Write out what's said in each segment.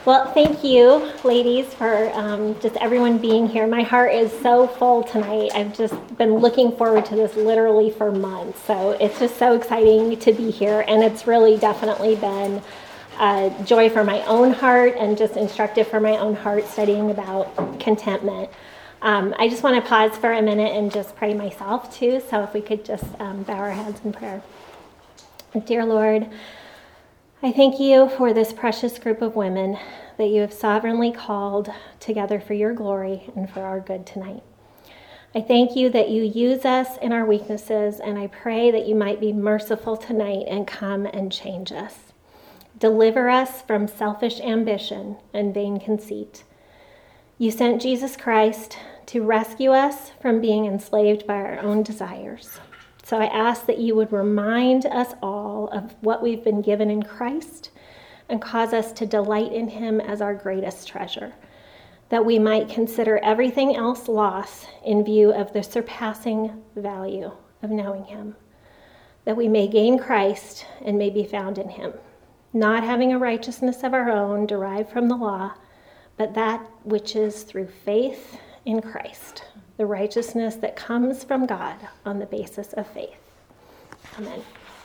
Well, thank you, ladies, for just everyone being here. My heart is so full tonight. I've just been looking forward to this literally for months. So it's just so exciting to be here. And it's really definitely been a joy for my own heart and just instructive for my own heart studying about contentment. I just want to pause for a minute and just pray myself too. So if we could just bow our heads in prayer. Dear Lord, I thank you for this precious group of women that you have sovereignly called together for your glory and for our good tonight. I thank you that you use us in our weaknesses, and I pray that you might be merciful tonight and come and change us. Deliver us from selfish ambition and vain conceit. You sent Jesus Christ to rescue us from being enslaved by our own desires. So I ask that you would remind us all of what we've been given in Christ and cause us to delight in him as our greatest treasure, that we might consider everything else loss in view of the surpassing value of knowing him, that we may gain Christ and may be found in him, not having a righteousness of our own derived from the law, but that which is through faith in Christ, the righteousness that comes from God on the basis of faith. Amen.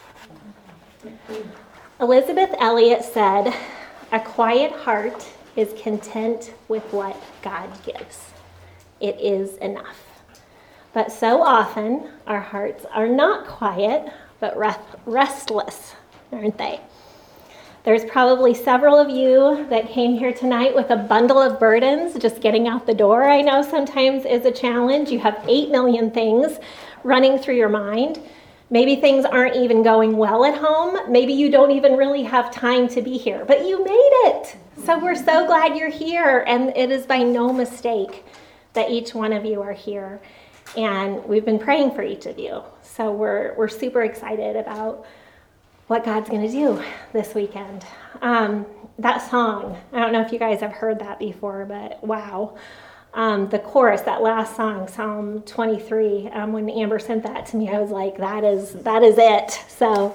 Elizabeth Elliot said, "A quiet heart is content with what God gives. It is enough." But so often, our hearts are not quiet, but restless, aren't they? There's probably several of you that came here tonight with a bundle of burdens. Just getting out the door, I know sometimes is a challenge. You have 8 million things running through your mind. Maybe things aren't even going well at home. Maybe you don't even really have time to be here, but you made it. So we're so glad you're here, and it is by no mistake that each one of you are here. And we've been praying for each of you. So we're super excited about what God's going to do this weekend. That song, I don't know if you guys have heard that before, but wow. The chorus, that last song, Psalm 23, when Amber sent that to me, I was like, that is it. So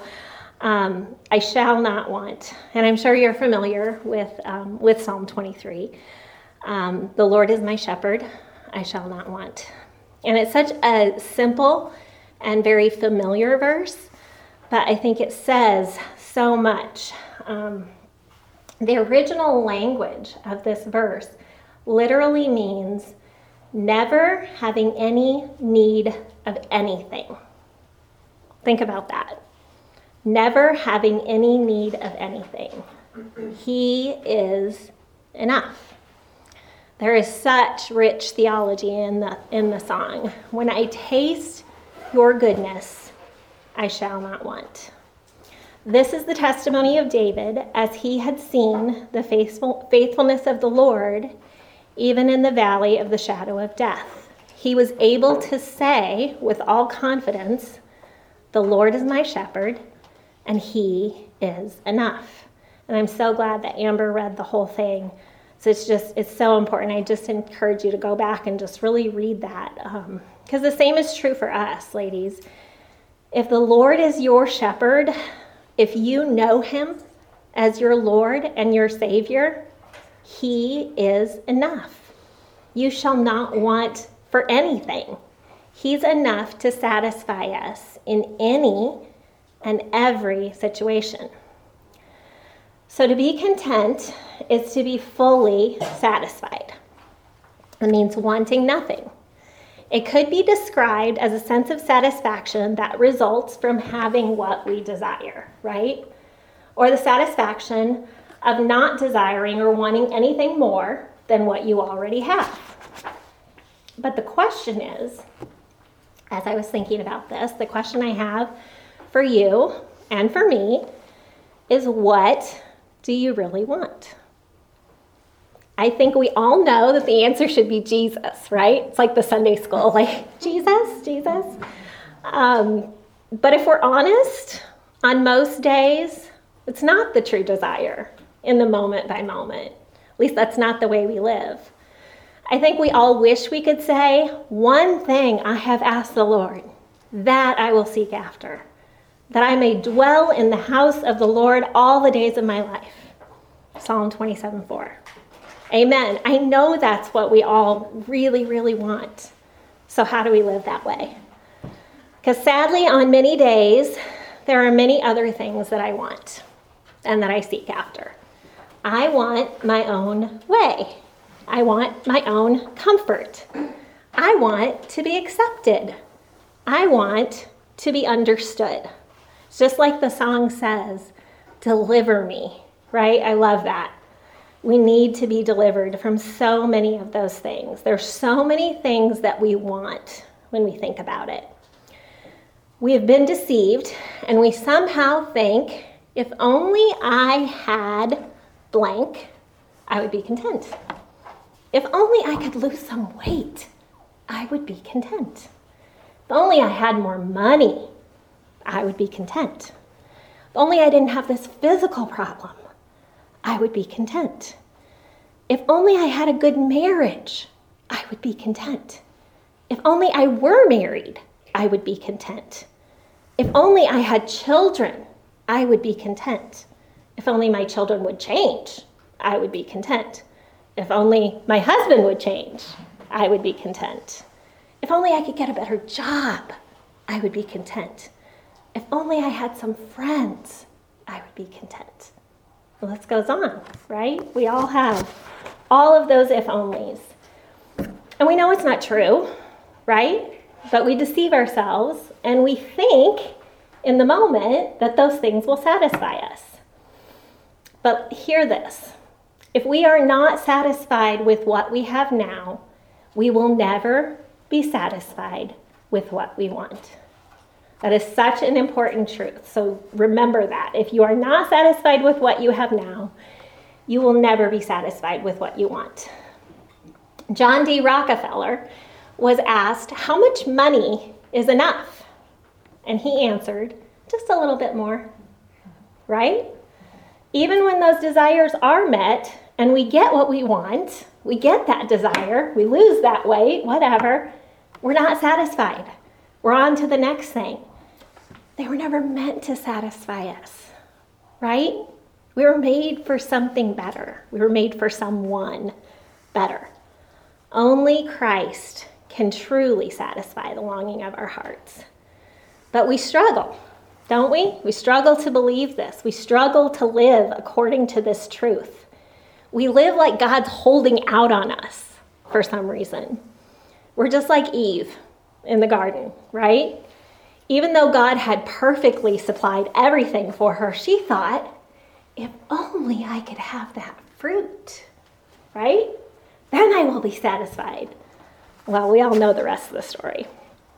I shall not want. And I'm sure you're familiar with Psalm 23. The Lord is my shepherd, I shall not want. And it's such a simple and very familiar verse, but I think it says so much. The original language of this verse literally means never having any need of anything. Think about that. Never having any need of anything. He is enough. There is such rich theology in the song. When I taste your goodness, I shall not want. This is the testimony of David as he had seen the faithfulness of the Lord, even in the valley of the shadow of death. He was able to say with all confidence, "The Lord is my shepherd, and he is enough." And I'm so glad that Amber read the whole thing. So it's so important. I just encourage you to go back and just really read that. Because the same is true for us, ladies. If the Lord is your shepherd, if you know him as your Lord and your Savior, he is enough. You shall not want for anything. He's enough to satisfy us in any and every situation. So to be content is to be fully satisfied. It means wanting nothing. It could be described as a sense of satisfaction that results from having what we desire, right? Or the satisfaction of not desiring or wanting anything more than what you already have. But the question is, as I was thinking about this, the question I have for you and for me is, what do you really want? I think we all know that the answer should be Jesus, right? It's like the Sunday school, like, Jesus. But if we're honest, on most days, it's not the true desire in the moment by moment. At least that's not the way we live. I think we all wish we could say, one thing I have asked the Lord, that I will seek after, that I may dwell in the house of the Lord all the days of my life. Psalm 27:4. Amen. I know that's what we all really, really want. So how do we live that way? Because sadly, on many days, there are many other things that I want and that I seek after. I want my own way. I want my own comfort. I want to be accepted. I want to be understood. It's just like the song says, deliver me, right? I love that. We need to be delivered from so many of those things. There's so many things that we want when we think about it. We have been deceived, and we somehow think, if only I had blank, I would be content. If only I could lose some weight, I would be content. If only I had more money, I would be content. If only I didn't have this physical problem, I would be content. If only I had a good marriage, I would be content. If only I were married, I would be content. If only I had children, I would be content. If only my children would change, I would be content. If only my husband would change, I would be content. If only I could get a better job, I would be content. If only I had some friends, I would be content. The list goes on, right? We all have all of those if-onlys. And we know it's not true, right? But we deceive ourselves, and we think in the moment that those things will satisfy us. But hear this. If we are not satisfied with what we have now, we will never be satisfied with what we want. That is such an important truth. So remember that. If you are not satisfied with what you have now, you will never be satisfied with what you want. John D. Rockefeller was asked, how much money is enough? And he answered, just a little bit more, right? Even when those desires are met and we get what we want, we get that desire, we lose that weight, whatever, we're not satisfied. We're on to the next thing. They were never meant to satisfy us, right? We were made for something better. We were made for someone better. Only Christ can truly satisfy the longing of our hearts. But we struggle, don't we? We struggle to believe this. We struggle to live according to this truth. We live like God's holding out on us for some reason. We're just like Eve in the garden, right? Even though God had perfectly supplied everything for her, she thought, if only I could have that fruit, right? Then I will be satisfied. Well, we all know the rest of the story.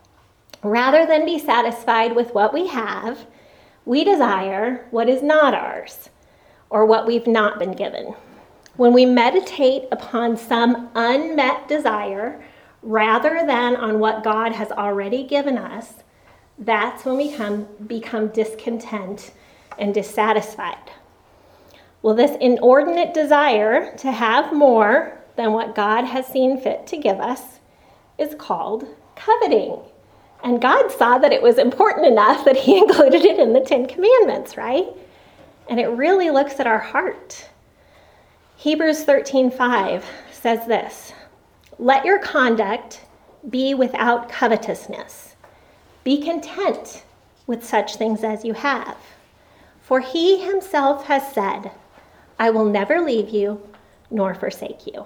Rather than be satisfied with what we have, we desire what is not ours or what we've not been given. When we meditate upon some unmet desire rather than on what God has already given us, that's when we become discontent and dissatisfied. Well, this inordinate desire to have more than what God has seen fit to give us is called coveting. And God saw that it was important enough that he included it in the 10 Commandments, right? And it really looks at our heart. Hebrews 13:5 says this, let your conduct be without covetousness. Be content with such things as you have. For he himself has said, I will never leave you nor forsake you.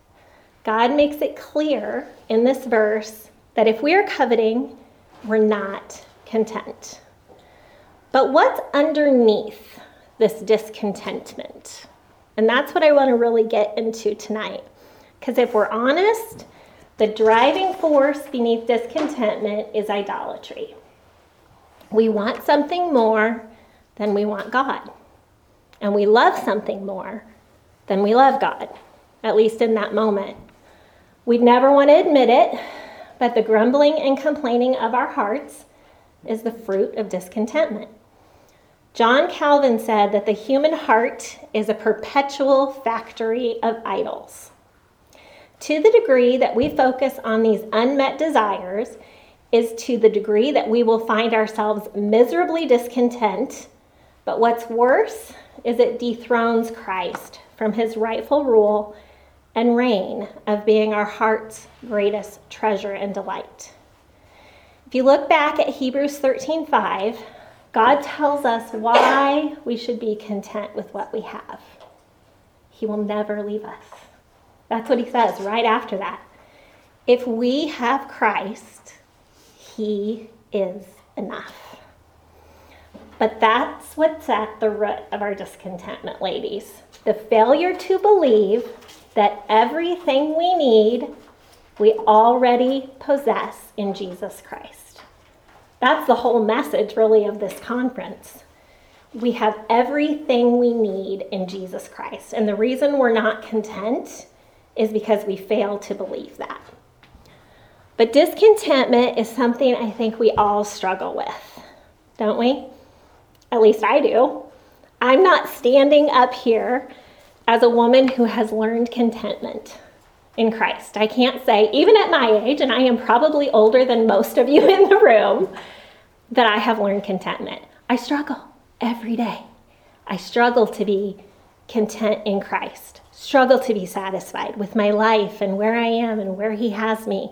God makes it clear in this verse that if we are coveting, we're not content. But what's underneath this discontentment? And that's what I want to really get into tonight. Because if we're honest, the driving force beneath discontentment is idolatry. We want something more than we want God. And we love something more than we love God, at least in that moment. We'd never want to admit it, but the grumbling and complaining of our hearts is the fruit of discontentment. John Calvin said that the human heart is a perpetual factory of idols. To the degree that we focus on these unmet desires is to the degree that we will find ourselves miserably discontent. But what's worse is it dethrones Christ from his rightful rule and reign of being our heart's greatest treasure and delight. If you look back at Hebrews 13:5, God tells us why we should be content with what we have. He will never leave us. That's what he says right after that. If we have Christ, he is enough. But that's what's at the root of our discontentment, ladies. The failure to believe that everything we need, we already possess in Jesus Christ. That's the whole message, really, of this conference. We have everything we need in Jesus Christ. And the reason we're not content is because we fail to believe that. But discontentment is something I think we all struggle with, don't we? At least I do. I'm not standing up here as a woman who has learned contentment in Christ. I can't say, even at my age, and I am probably older than most of you in the room, that I have learned contentment. I struggle every day. I struggle to be content in Christ, struggle to be satisfied with my life and where I am and where he has me.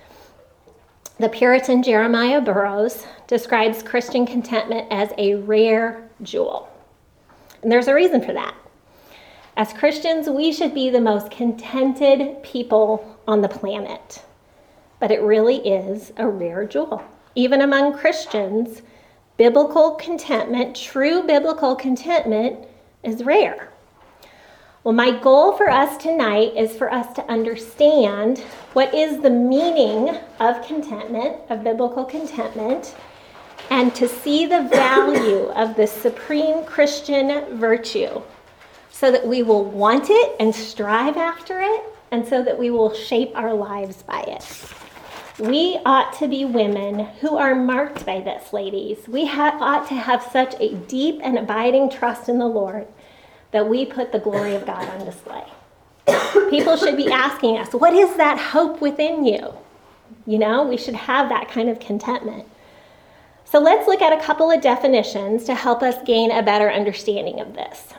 The Puritan Jeremiah Burroughs describes Christian contentment as a rare jewel. And there's a reason for that. As Christians, we should be the most contented people on the planet. But it really is a rare jewel. Even among Christians, biblical contentment, true biblical contentment, is rare. Well, my goal for us tonight is for us to understand what is the meaning of contentment, of biblical contentment, and to see the value of this supreme Christian virtue so that we will want it and strive after it, and so that we will shape our lives by it. We ought to be women who are marked by this, ladies. We ought to have such a deep and abiding trust in the Lord that we put the glory of God on display. People should be asking us, what is that hope within you? You know, we should have that kind of contentment. So let's look at a couple of definitions to help us gain a better understanding of this.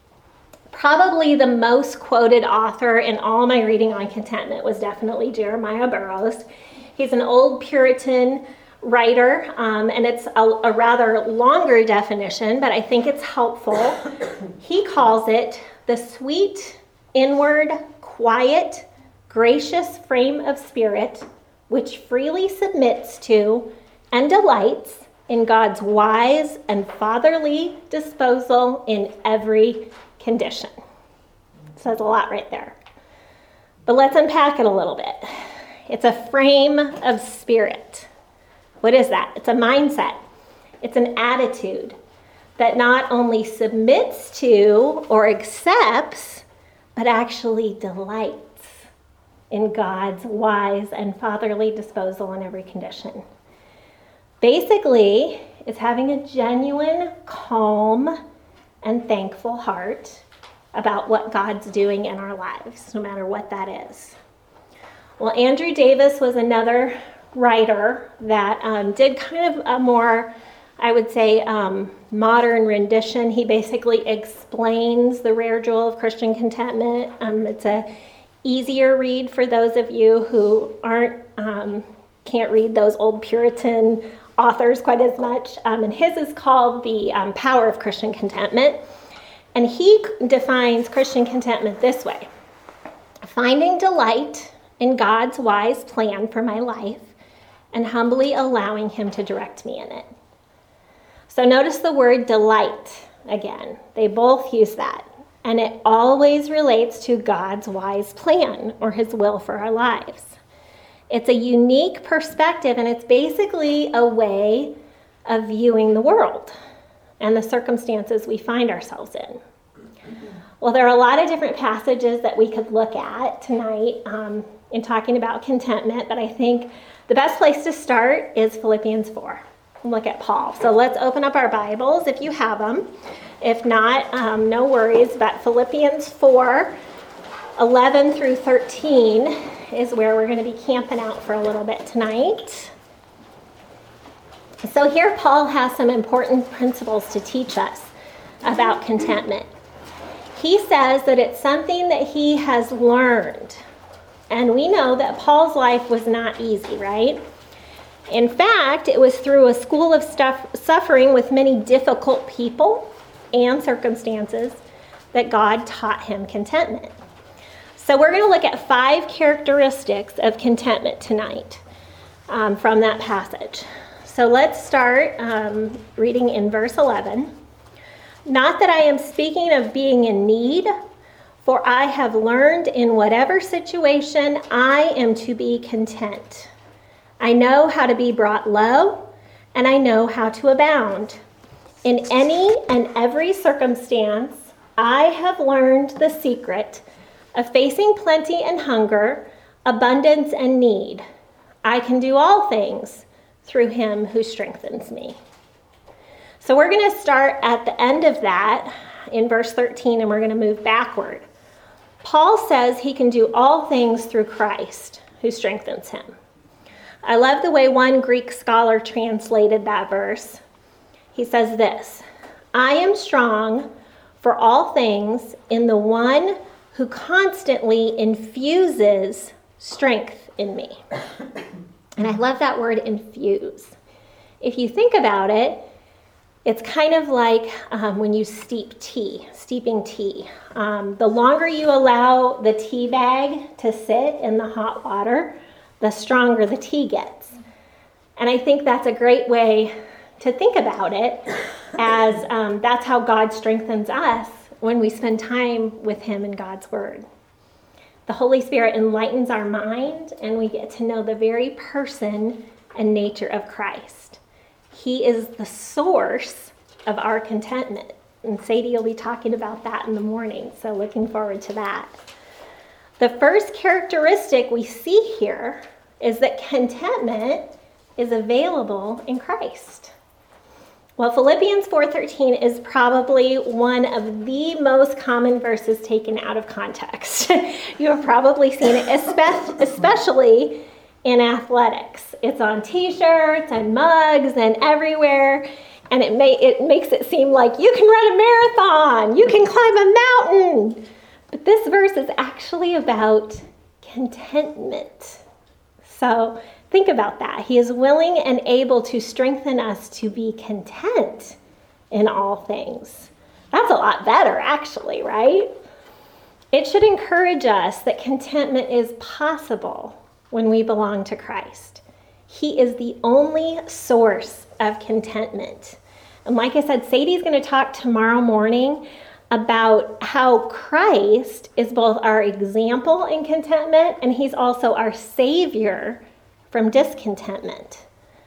Probably the most quoted author in all my reading on contentment was definitely Jeremiah Burroughs. He's an old Puritan writer, and it's a rather longer definition, but I think it's helpful. He calls it the sweet, inward, quiet, gracious frame of spirit which freely submits to and delights in God's wise and fatherly disposal in every condition. Says a lot right there. But let's unpack it a little bit. It's a frame of spirit. What is that? It's a mindset. It's an attitude that not only submits to or accepts, but actually delights in God's wise and fatherly disposal in every condition. Basically, it's having a genuine, calm, and thankful heart about what God's doing in our lives, no matter what that is. Well, Andrew Davis was another writer that did kind of a more, I would say, modern rendition. He basically explains the rare jewel of Christian contentment. It's a easier read for those of you who can't read those old Puritan authors quite as much. And his is called The Power of Christian Contentment. And he defines Christian contentment this way: finding delight in God's wise plan for my life and humbly allowing him to direct me in it. So notice the word delight again. They both use that. And it always relates to God's wise plan or his will for our lives. It's a unique perspective, and it's basically a way of viewing the world and the circumstances we find ourselves in. Well, there are a lot of different passages that we could look at tonight in talking about contentment, but I think the best place to start is Philippians 4. Look at Paul. So let's open up our Bibles if you have them. If not, no worries, but Philippians 4, 11 through 13 is where we're going to be camping out for a little bit tonight. So here Paul has some important principles to teach us about contentment. He says that it's something that he has learned. And we know that Paul's life was not easy, right? In fact, it was through a school of suffering with many difficult people and circumstances that God taught him contentment. So we're going to look at 5 characteristics of contentment tonight from that passage. So let's start reading in verse 11. Not that I am speaking of being in need, for I have learned in whatever situation I am to be content. I know how to be brought low, and I know how to abound. In any and every circumstance, I have learned the secret of facing plenty and hunger, abundance and need. I can do all things through him who strengthens me. So we're going to start at the end of that in verse 13, and we're going to move backward. Paul says he can do all things through Christ who strengthens him. I love the way one Greek scholar translated that verse. He says this, I am strong for all things in the one who constantly infuses strength in me. And I love that word infuse. If you think about it, it's kind of like when you steeping tea. The longer you allow the tea bag to sit in the hot water, the stronger the tea gets. And I think that's a great way to think about it, as that's how God strengthens us when we spend time with him in God's word. The Holy Spirit enlightens our mind, and we get to know the very person and nature of Christ. He is the source of our contentment. And Sadie will be talking about that in the morning, so looking forward to that. The first characteristic we see here is that contentment is available in Christ. Well, Philippians 4:13 is probably one of the most common verses taken out of context. You have probably seen it, especially in athletics. It's on t-shirts and mugs and everywhere, and it makes it seem like you can run a marathon, you can climb a mountain. But this verse is actually about contentment. So think about that. He is willing and able to strengthen us to be content in all things. That's a lot better, actually, right? It should encourage us that contentment is possible when we belong to Christ. He is the only source of contentment. And like I said, Sadie's going to talk tomorrow morning about how Christ is both our example in contentment, and he's also our savior from discontentment.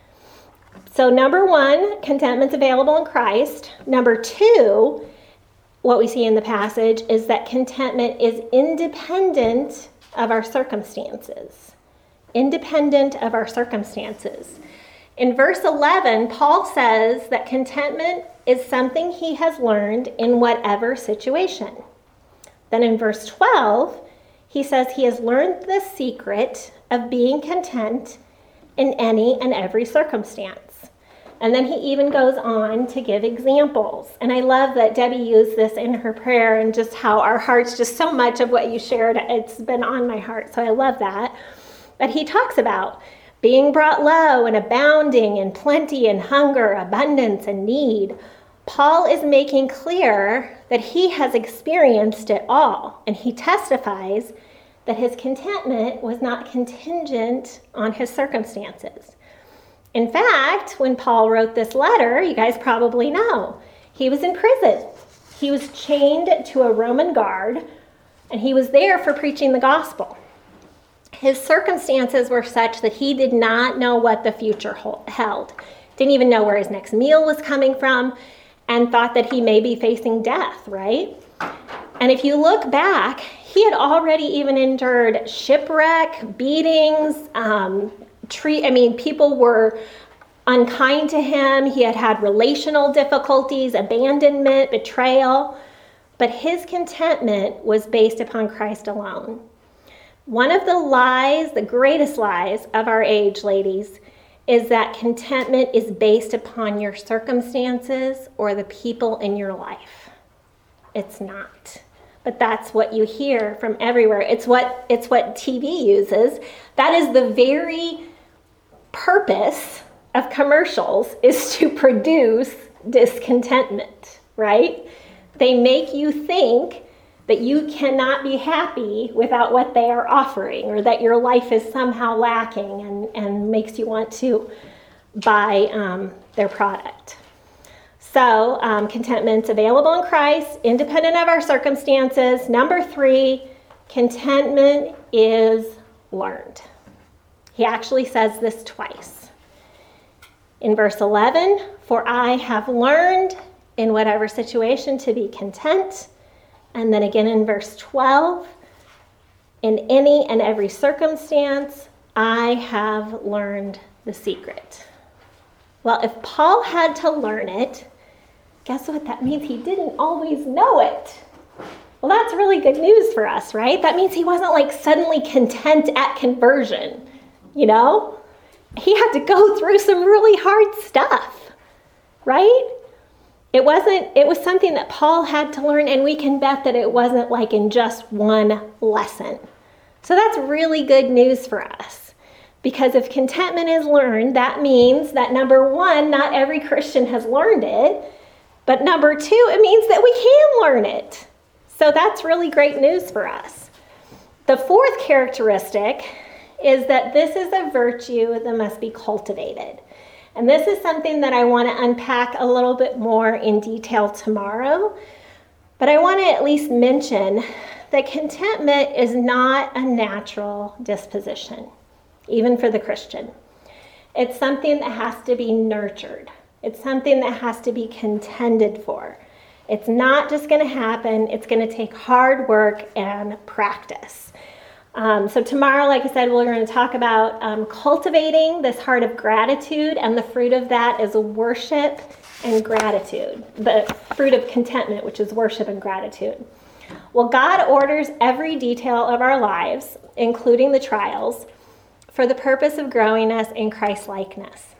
So number 1, contentment's available in Christ. Number 2, what we see in the passage is that contentment is independent of our circumstances. Independent of our circumstances. In verse 11, Paul says that contentment is something he has learned in whatever situation. Then in verse 12, he says he has learned the secret of being content in any and every circumstance. And then he even goes on to give examples. And I love that Debbie used this in her prayer, and just how our hearts, just so much of what you shared, it's been on my heart. So I love that. But he talks about being brought low and abounding in plenty and hunger, abundance and need. Paul is making clear that he has experienced it all, and he testifies that his contentment was not contingent on his circumstances. In fact, when Paul wrote this letter, you guys probably know, he was in prison. He was chained to a Roman guard, and he was there for preaching the gospel. His circumstances were such that he did not know what the future held, didn't even know where his next meal was coming from, and thought that he may be facing death, right? And if you look back, he had already even endured shipwreck, beatings, people were unkind to him. He had had relational difficulties, abandonment, betrayal. But his contentment was based upon Christ alone. One of the lies, the greatest lies of our age, ladies, is that contentment is based upon your circumstances or the people in your life. It's not. But that's what you hear from everywhere. It's what TV uses. That is the very purpose of commercials, is to produce discontentment, right? They make you think that you cannot be happy without what they are offering, or that your life is somehow lacking and makes you want to buy their product. So contentment's available in Christ, independent of our circumstances. Number 3, contentment is learned. He actually says this twice. In verse 11, for I have learned in whatever situation to be content. And then again in verse 12, in any and every circumstance, I have learned the secret. Well, if Paul had to learn it, guess what? That means he didn't always know it. Well, that's really good news for us, right? That means he wasn't like suddenly content at conversion, you know? He had to go through some really hard stuff, right? It was something that Paul had to learn, and we can bet that it wasn't like in just one lesson. So that's really good news for us. Because if contentment is learned, that means that number 1, not every Christian has learned it. But number 2, it means that we can learn it. So that's really great news for us. The 4th characteristic is that this is a virtue that must be cultivated. And this is something that I want to unpack a little bit more in detail tomorrow. But I want to at least mention that contentment is not a natural disposition, even for the Christian. It's something that has to be nurtured. It's something that has to be contended for. It's not just going to happen. It's going to take hard work and practice. So tomorrow, like I said, we're going to talk about cultivating this heart of gratitude, and the fruit of that is worship and gratitude. The fruit of contentment, which is worship and gratitude. Well, God orders every detail of our lives, including the trials, for the purpose of growing us in Christ-likeness,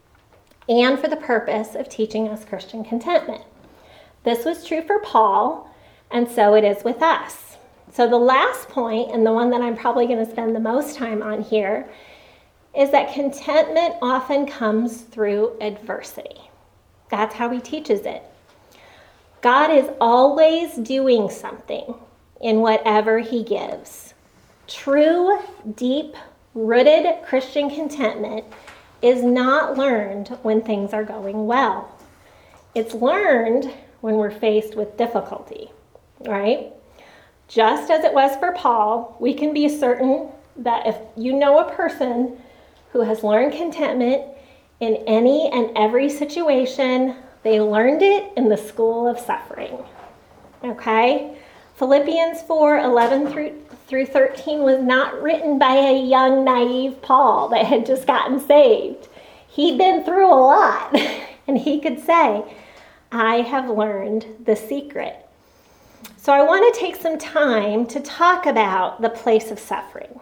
and for the purpose of teaching us Christian contentment. This was true for Paul, and so it is with us. So the last point, and the one that I'm probably going to spend the most time on here, is that contentment often comes through adversity. That's how he teaches it. God is always doing something in whatever he gives. True, deep-rooted Christian contentment is not learned when things are going well. It's learned when we're faced with difficulty, right? Just as it was for Paul, we can be certain that if you know a person who has learned contentment in any and every situation, they learned it in the school of suffering. Okay? Philippians 4:11 through 13 was not written by a young, naive Paul that had just gotten saved. He'd been through a lot, and he could say, I have learned the secret. So I want to take some time to talk about the place of suffering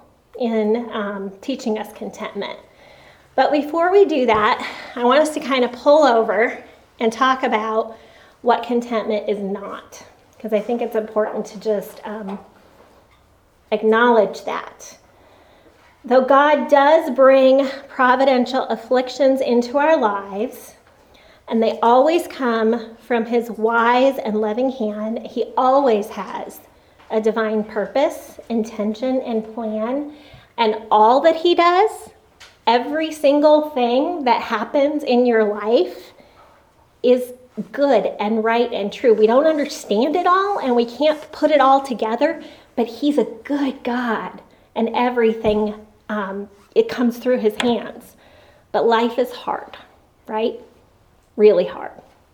in teaching us contentment. But before we do that, I want us to kind of pull over and talk about what contentment is not, because I think it's important to just acknowledge that. Though God does bring providential afflictions into our lives, and they always come from his wise and loving hand, he always has a divine purpose, intention, and plan. And all that he does, every single thing that happens in your life, is good and right and true. We don't understand it all, and we can't put it all together, but he's a good God, and everything, it comes through his hands. But life is hard, right? Really hard.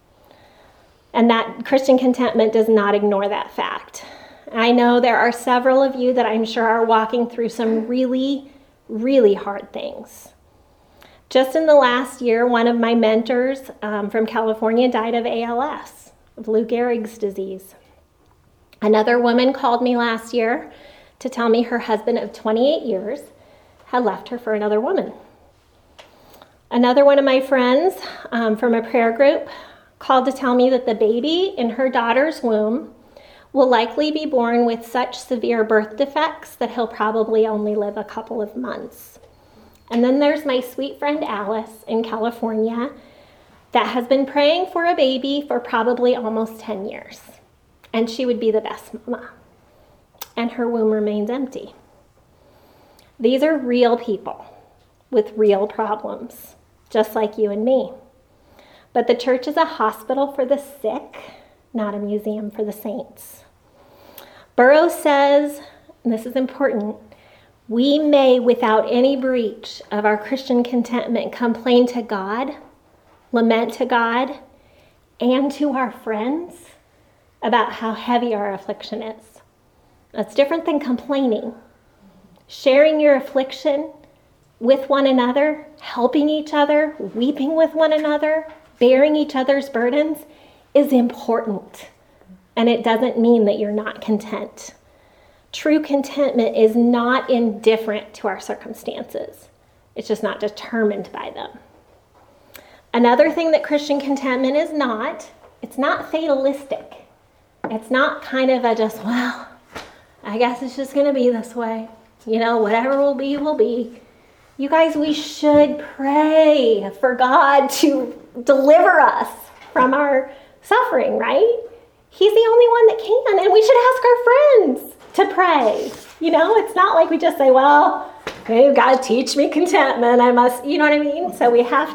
And that Christian contentment does not ignore that fact. I know there are several of you that I'm sure are walking through some really, really hard things. Just in the last year, one of my mentors from California died of ALS, of Lou Gehrig's disease. Another woman called me last year to tell me her husband of 28 years had left her for another woman. Another one of my friends from a prayer group called to tell me that the baby in her daughter's womb will likely be born with such severe birth defects that he'll probably only live a couple of months. And then there's my sweet friend Alice in California that has been praying for a baby for probably almost 10 years. And she would be the best mama. And her womb remains empty. These are real people with real problems, just like you and me. But the church is a hospital for the sick, not a museum for the saints. Burroughs says, and this is important, we may, without any breach of our Christian contentment, complain to God, lament to God, and to our friends about how heavy our affliction is. That's different than complaining. Sharing your affliction with one another, helping each other, weeping with one another, bearing each other's burdens is important. And it doesn't mean that you're not content. True contentment is not indifferent to our circumstances. It's just not determined by them. Another thing that Christian contentment is not, it's not fatalistic. It's not kind of a just, well, I guess it's just going to be this way. You know, whatever will be, will be. You guys, we should pray for God to deliver us from our suffering, right? He's the only one that can, and we should ask our friends to pray. You know, it's not like we just say, well, hey, God, teach me contentment. I must, you know what I mean? So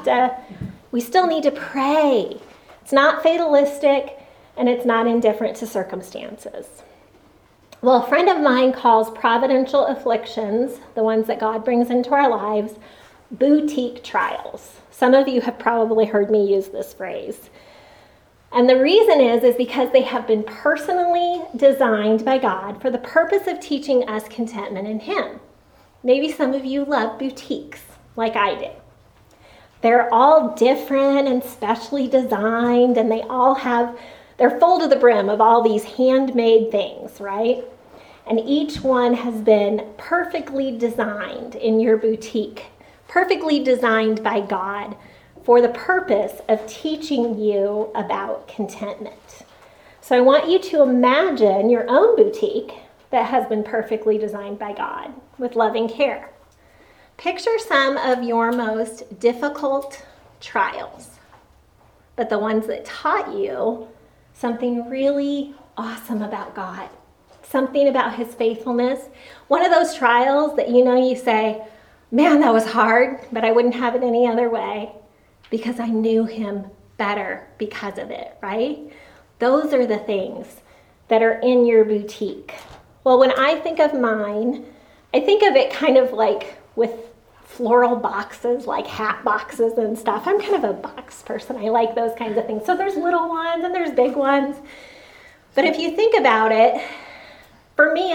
we still need to pray. It's not fatalistic, and it's not indifferent to circumstances. Well, a friend of mine calls providential afflictions, the ones that God brings into our lives, boutique trials. Some of you have probably heard me use this phrase. And the reason is because they have been personally designed by God for the purpose of teaching us contentment in Him. Maybe some of you love boutiques, like I do. They're all different and specially designed, and they're full to the brim of all these handmade things, right? And each one has been perfectly designed in your boutique, perfectly designed by God for the purpose of teaching you about contentment. So I want you to imagine your own boutique that has been perfectly designed by God with loving care. Picture some of your most difficult trials, but the ones that taught you something really awesome about God, something about His faithfulness. One of those trials that you say, man, that was hard, but I wouldn't have it any other way because I knew Him better because of it, right? Those are the things that are in your boutique. Well, when I think of mine, I think of it kind of like with floral boxes, like hat boxes and stuff. I'm kind of a box person. I like those kinds of things. So there's little ones and there's big ones. But if you think about it, for me,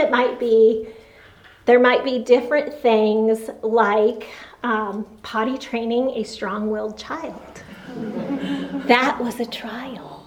there might be different things like potty training a strong-willed child. That was a trial.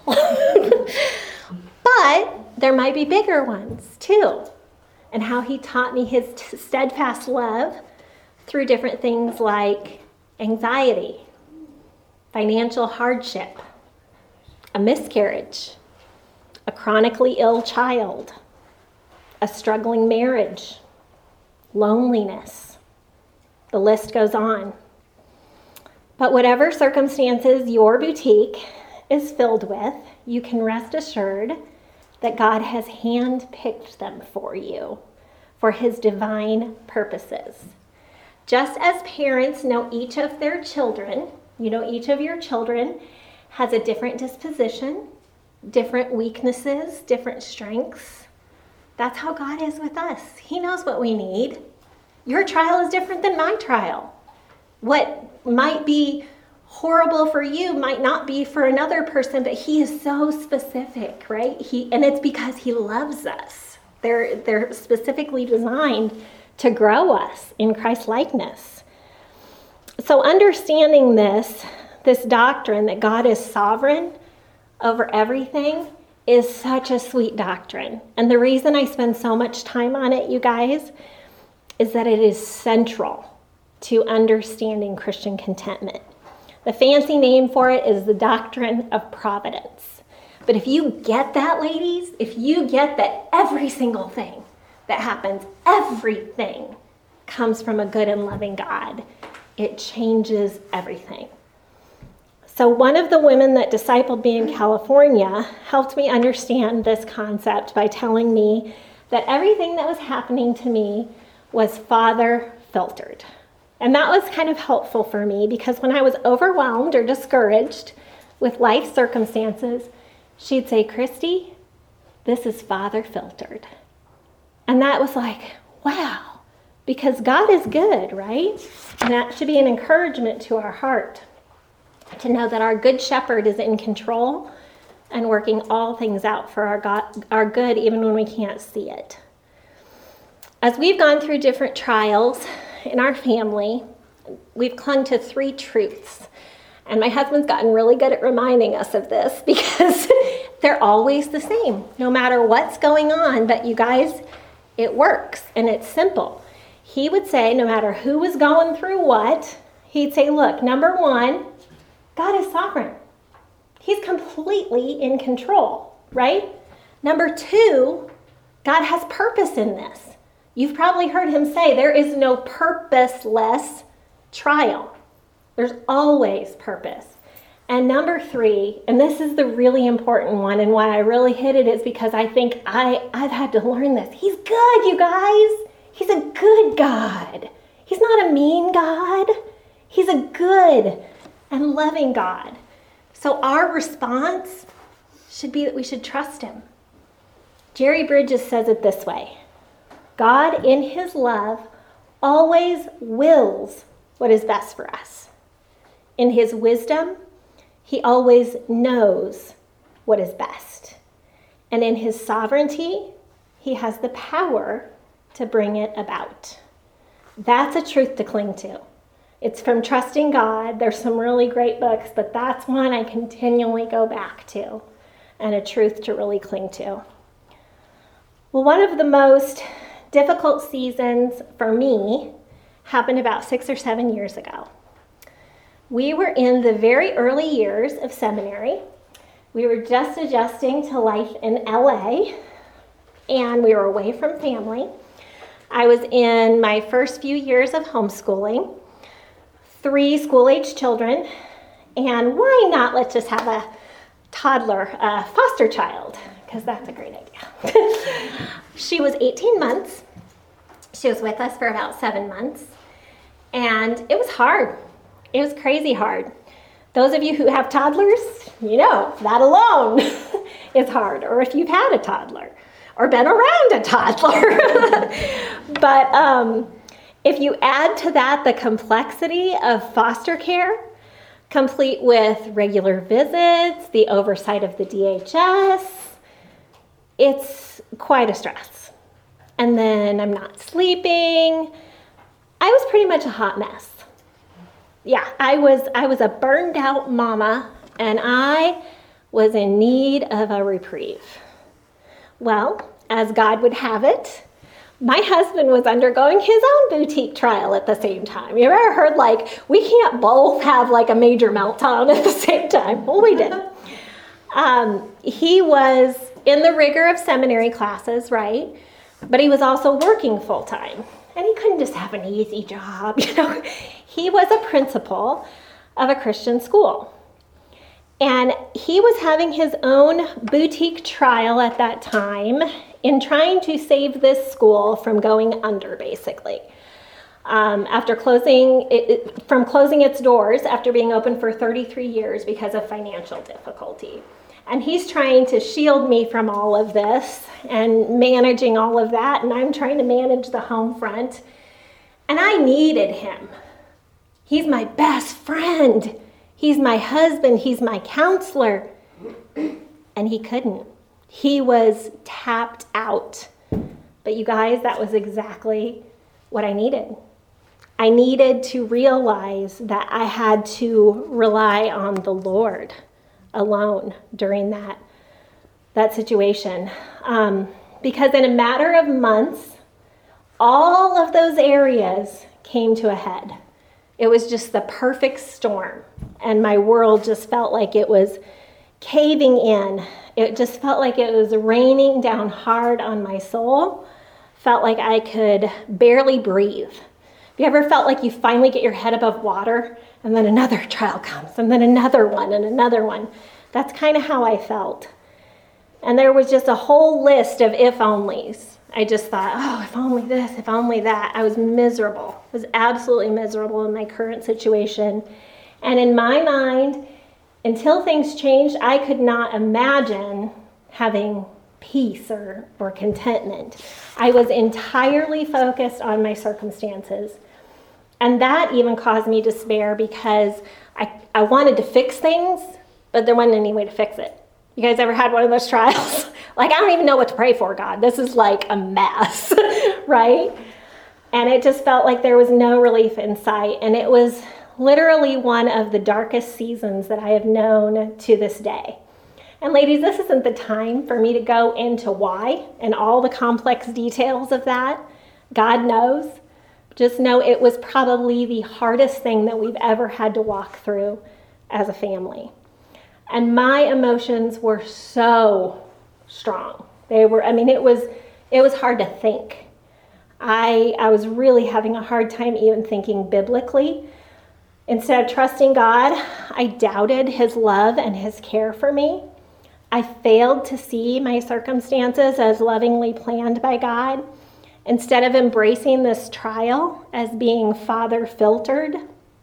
But there might be bigger ones too. And how He taught me His steadfast love through different things like anxiety, financial hardship, a miscarriage, a chronically ill child, a struggling marriage, loneliness. The list goes on. But whatever circumstances your boutique is filled with, you can rest assured that God has handpicked them for you for His divine purposes. Just as parents know each of their children, each of your children has a different disposition, different weaknesses, different strengths. That's how God is with us. He knows what we need. Your trial is different than my trial. What might be horrible for you might not be for another person, but He is so specific, right? And it's because He loves us. They're specifically designed to grow us in Christ-likeness. So understanding this doctrine that God is sovereign over everything is such a sweet doctrine. And the reason I spend so much time on it, you guys, is that it is central to understanding Christian contentment. The fancy name for it is the doctrine of providence. But if you get that, ladies, if you get that every single thing that happens, everything comes from a good and loving God, it changes everything. So one of the women that discipled me in California helped me understand this concept by telling me that everything that was happening to me was Father filtered. And that was kind of helpful for me because when I was overwhelmed or discouraged with life circumstances, she'd say, Christy, this is Father filtered. And that was like, wow, because God is good, right? And that should be an encouragement to our heart to know that our good shepherd is in control and working all things out for our good, even when we can't see it. As we've gone through different trials in our family, we've clung to 3 truths. And my husband's gotten really good at reminding us of this because they're always the same, no matter what's going on. But you guys, it works and it's simple. He would say, no matter who was going through what, he'd say, look, number 1, God is sovereign. He's completely in control, right? Number 2, God has purpose in this. You've probably heard him say there is no purposeless trial. There's always purpose. And number 3, and this is the really important one and why I really hit it is because I think I've had to learn this. He's good, you guys. He's a good God. He's not a mean God. He's a good and loving God. So our response should be that we should trust him. Jerry Bridges says it this way. God in his love always wills what is best for us. In his wisdom, he always knows what is best. And in his sovereignty, he has the power to bring it about. That's a truth to cling to. It's from Trusting God. There's some really great books, but that's one I continually go back to and a truth to really cling to. Well, one of the most difficult seasons for me happened about 6 or 7 years ago. We were in the very early years of seminary. We were just adjusting to life in LA, and we were away from family. I was in my first few years of homeschooling, 3 school-age children, and why not let's just have a toddler, a foster child, because that's a great idea. She was 18 months. She was with us for about 7 months, and it was hard. It was crazy hard. Those of you who have toddlers, you know, that alone is hard, or if you've had a toddler or been around a toddler. But if you add to that the complexity of foster care, complete with regular visits, the oversight of the DHS, it's quite a stress. And then I'm not sleeping. I was pretty much a hot mess. Yeah, I was a burned out mama, and I was in need of a reprieve. Well, as God would have it, my husband was undergoing his own boutique trial at the same time. You ever heard like, we can't both have like a major meltdown at the same time? Well, we did. He was in the rigor of seminary classes, right? But he was also working full time. And he couldn't just have an easy job, you know. He was a principal of a Christian school. And he was having his own boutique trial at that time in trying to save this school from going under, basically. After closing its doors after being open for 33 years because of financial difficulty. And he's trying to shield me from all of this and managing all of that, and I'm trying to manage the home front. And I needed him. He's my best friend. He's my husband. He's my counselor. And he couldn't. He was tapped out. But you guys, that was exactly what I needed. I needed to realize that I had to rely on the Lord alone during that situation. Because in a matter of months, all of those areas came to a head. It was just the perfect storm. And my world just felt like it was caving in. It just felt like it was raining down hard on my soul. Felt like I could barely breathe. Have you ever felt like you finally get your head above water and then another trial comes and then another one and another one? That's kind of how I felt. And there was just a whole list of if-onlys. I just thought, oh, if only this, if only that. I was miserable. I was absolutely miserable in my current situation. And in my mind, until things changed, I could not imagine having peace or contentment. I was entirely focused on my circumstances. And that even caused me despair because I wanted to fix things, but there wasn't any way to fix it. You guys ever had one of those trials? Like, I don't even know what to pray for, God. This is like a mess, right? And it just felt like there was no relief in sight. And it was literally one of the darkest seasons that I have known to this day. And ladies, this isn't the time for me to go into why and all the complex details of that. God knows. Just know it was probably the hardest thing that we've ever had to walk through as a family. And my emotions were so strong. It was hard to think. I was really having a hard time even thinking biblically. Instead of trusting God, I doubted his love and his care for me. I failed to see my circumstances as lovingly planned by God. Instead of embracing this trial as being Father filtered,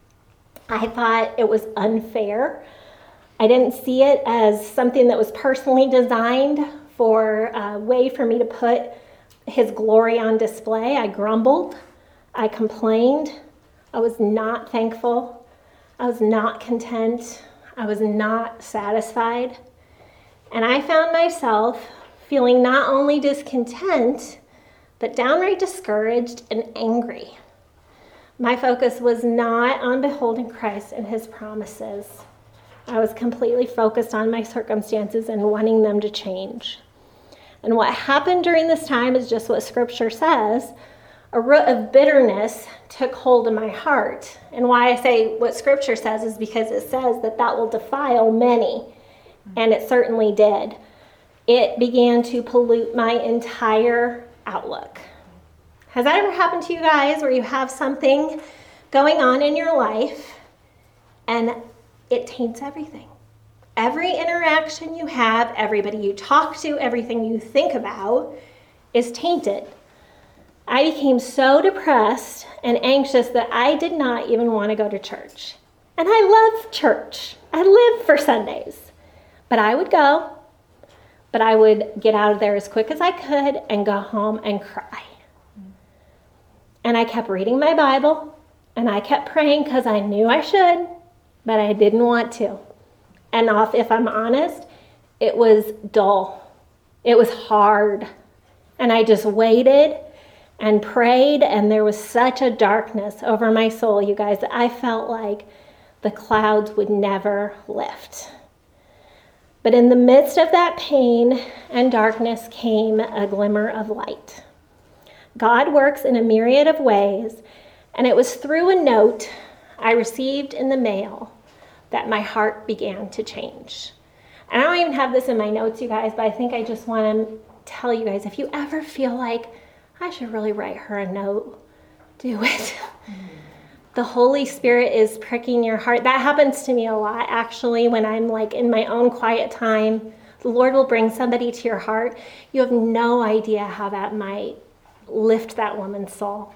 I thought it was unfair. I didn't see it as something that was personally designed for a way for me to put his glory on display. I grumbled. I complained. I was not thankful. I was not content. I was not satisfied. And I found myself feeling not only discontent, but downright discouraged and angry. My focus was not on beholding Christ and his promises. I was completely focused on my circumstances and wanting them to change. And what happened during this time is just what Scripture says. A root of bitterness took hold of my heart. And why I say what Scripture says is because it says that will defile many. And it certainly did. It began to pollute my entire outlook. Has that ever happened to you guys where you have something going on in your life and it taints everything? Every interaction you have, everybody you talk to, everything you think about is tainted. I became so depressed and anxious that I did not even want to go to church. And I love church. I live for Sundays. But I would go, but I would get out of there as quick as I could and go home and cry. And I kept reading my Bible, and I kept praying because I knew I should, but I didn't want to. And if I'm honest, it was dull. It was hard. And I just waited and prayed, and there was such a darkness over my soul, you guys, that I felt like the clouds would never lift. But in the midst of that pain and darkness came a glimmer of light. God works in a myriad of ways, and it was through a note I received in the mail that my heart began to change. And I don't even have this in my notes, you guys, but I think I just want to tell you guys, if you ever feel like, I should really write her a note, do it. The Holy Spirit is pricking your heart. That happens to me a lot, actually, when I'm like in my own quiet time. The Lord will bring somebody to your heart. You have no idea how that might lift that woman's soul.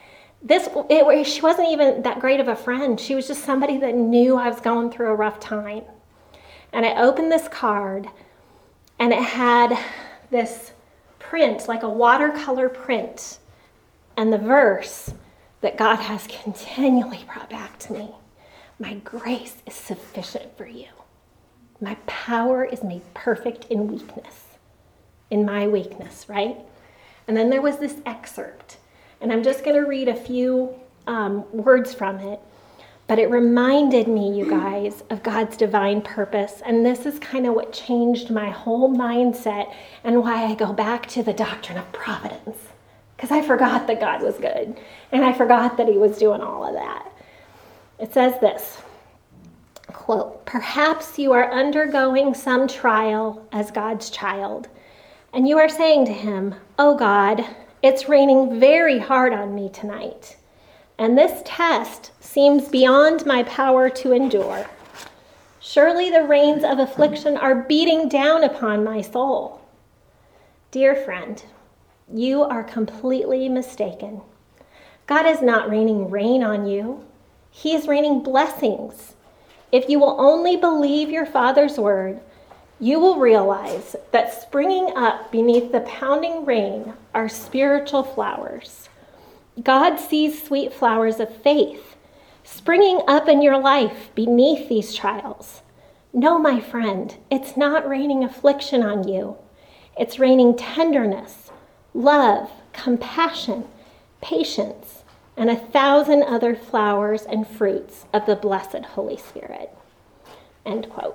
She wasn't even that great of a friend. She was just somebody that knew I was going through a rough time. And I opened this card, and it had this print, like a watercolor print, and the verse that God has continually brought back to me. My grace is sufficient for you. My power is made perfect in weakness, in my weakness, right? And then there was this excerpt, and I'm just going to read a few words from it, but it reminded me, you guys, of God's divine purpose, and this is kind of what changed my whole mindset and why I go back to the doctrine of providence, because I forgot that God was good, and I forgot that he was doing all of that. It says this, quote, "Perhaps you are undergoing some trial as God's child, and you are saying to him, 'Oh God, it's raining very hard on me tonight, and this test seems beyond my power to endure. Surely the rains of affliction are beating down upon my soul.' Dear friend, you are completely mistaken. God is not raining rain on you. He is raining blessings. If you will only believe your Father's word, you will realize that springing up beneath the pounding rain are spiritual flowers. God sees sweet flowers of faith springing up in your life beneath these trials. No, my friend, it's not raining affliction on you. It's raining tenderness, love, compassion, patience, and 1,000 other flowers and fruits of the blessed Holy Spirit." End quote.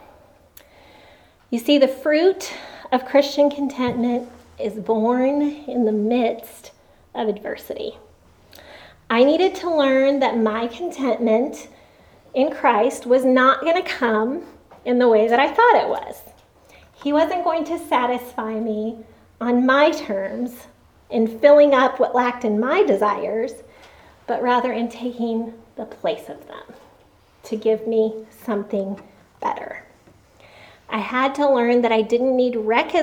You see, the fruit of Christian contentment is born in the midst of adversity. I needed to learn that my contentment in Christ was not going to come in the way that I thought it was. He wasn't going to satisfy me on my terms in filling up what lacked in my desires, but rather in taking the place of them to give me something better. I had to learn that I didn't need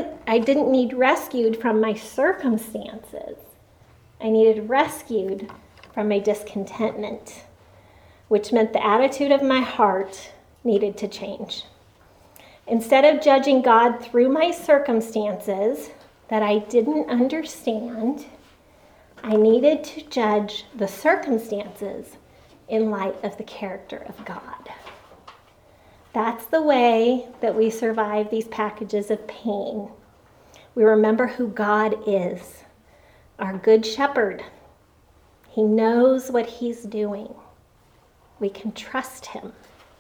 rescued from my circumstances. I needed rescued from my discontentment, which meant the attitude of my heart needed to change. Instead of judging God through my circumstances that I didn't understand, I needed to judge the circumstances in light of the character of God. That's the way that we survive these packages of pain. We remember who God is, our good shepherd. He knows what he's doing. We can trust him.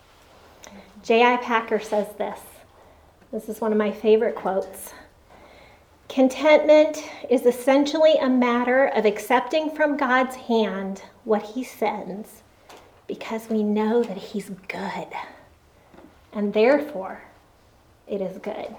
J.I. Packer says this. This is one of my favorite quotes. "Contentment is essentially a matter of accepting from God's hand what he sends because we know that he's good, and therefore it is good."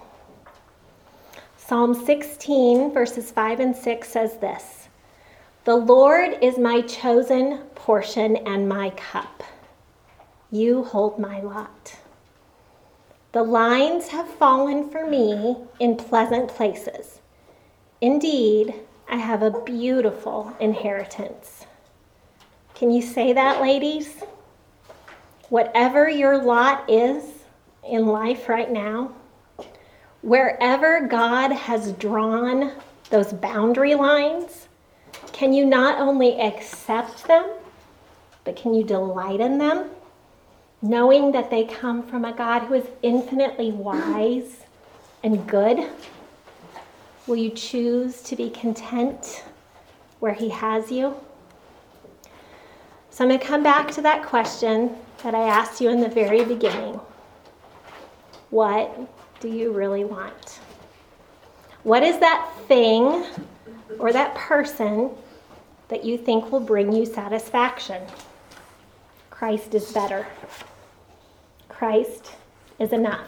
Psalm 16, verses 5 and 6 says this, "The Lord is my chosen portion and my cup. You hold my lot. The lines have fallen for me in pleasant places. Indeed, I have a beautiful inheritance." Can you say that, ladies? Whatever your lot is in life right now, wherever God has drawn those boundary lines, can you not only accept them, but can you delight in them, knowing that they come from a God who is infinitely wise and good? Will you choose to be content where he has you? So I'm going to come back to that question that I asked you in the very beginning. What do you really want? What is that thing or that person that you think will bring you satisfaction? Christ is better. Christ is enough.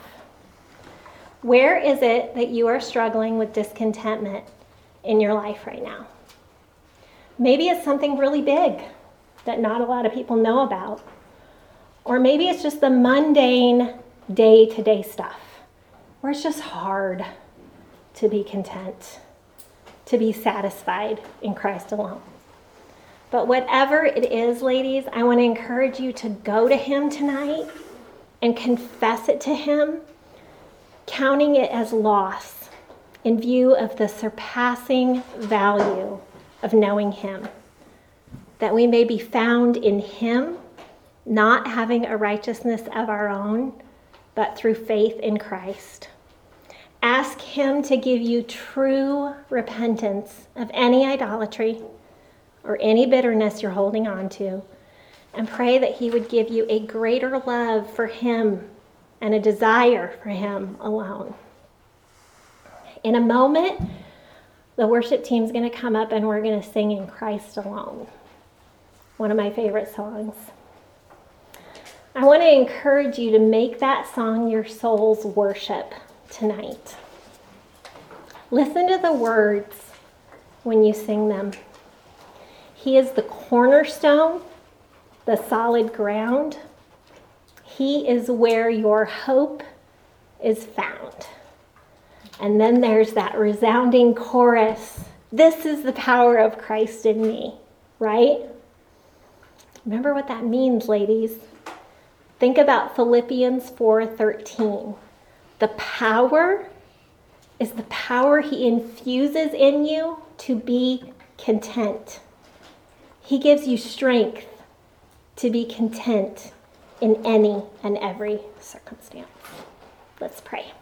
Where is it that you are struggling with discontentment in your life right now? Maybe it's something really big that not a lot of people know about. Or maybe it's just the mundane day-to-day stuff where it's just hard to be content, to be satisfied in Christ alone. But whatever it is, ladies, I want to encourage you to go to him tonight and confess it to him, counting it as loss in view of the surpassing value of knowing him, that we may be found in him, not having a righteousness of our own, but through faith in Christ. Ask him to give you true repentance of any idolatry or any bitterness you're holding on to, and pray that he would give you a greater love for him and a desire for him alone. In a moment, the worship team's going to come up and we're going to sing In Christ Alone, one of my favorite songs. I want to encourage you to make that song your soul's worship tonight. Listen to the words when you sing them. He is the cornerstone, the solid ground. He is where your hope is found. And then there's that resounding chorus. This is the power of Christ in me, right? Remember what that means, ladies. Think about Philippians 4:13. The power is the power he infuses in you to be content. He gives you strength to be content in any and every circumstance. Let's pray.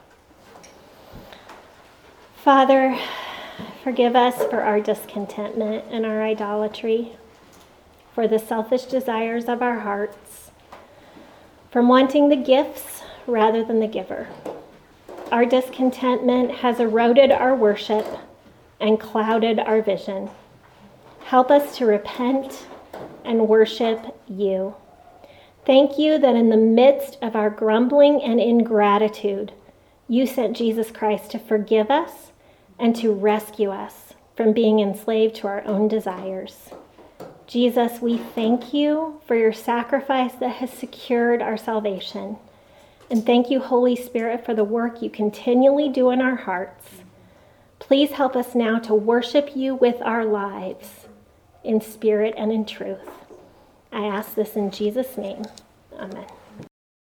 Father, forgive us for our discontentment and our idolatry, for the selfish desires of our hearts, from wanting the gifts rather than the giver. Our discontentment has eroded our worship and clouded our vision. Help us to repent and worship you. Thank you that in the midst of our grumbling and ingratitude, you sent Jesus Christ to forgive us and to rescue us from being enslaved to our own desires. Jesus, we thank you for your sacrifice that has secured our salvation. And thank you, Holy Spirit, for the work you continually do in our hearts. Please help us now to worship you with our lives, in spirit and in truth. I ask this in Jesus' name. Amen.